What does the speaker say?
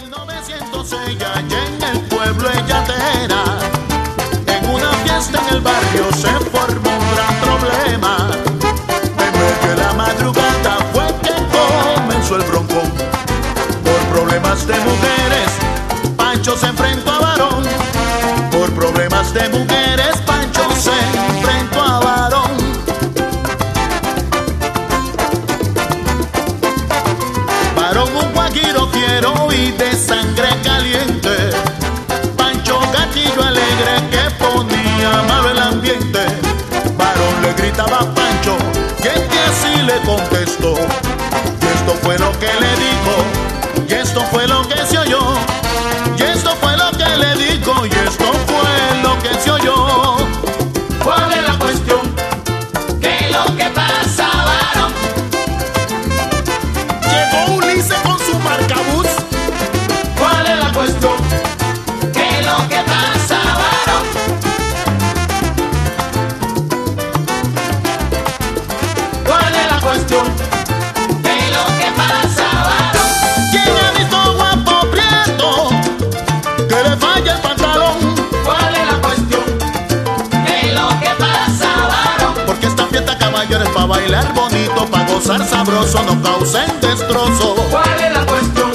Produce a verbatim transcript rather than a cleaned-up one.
mil novecientos seis allá en el pueblo Ellatera, en una fiesta en el barrio se formó un gran problema. En medio de la madrugada fue que comenzó el broncón. Por problemas de mujeres, Pancho se enfrentó a varón. Por problemas de mujeres, Pancho se enfrentó a varón. Varón, un guajiro fiero y de sangre caliente. Pancho, gatillo alegre que ponía malo el ambiente. Varón le gritaba a Pancho, que que así le contestó. Y esto fue lo que le dijo, y esto fue lo que se oyó. Y esto fue lo que le dijo, y esto fue lo que se oyó. ¿Cuál es la cuestión? ¿Qué es lo que pasa, varón? Llegó Ulises con su marcabús. ¿Cuál es la cuestión? ¿Qué es lo que pasa, varón? ¿Cuál es la cuestión? ¿Qué es lo que pasa, varón? ¿Quién ha visto guapo prieto que le falla el pantalón? ¿Cuál es la cuestión? ¿Qué es lo que pasa, varón? Porque esta fiesta, caballeros, pa' bailar bonito, pa' gozar sabroso, no causen destrozo. ¿Cuál es la cuestión?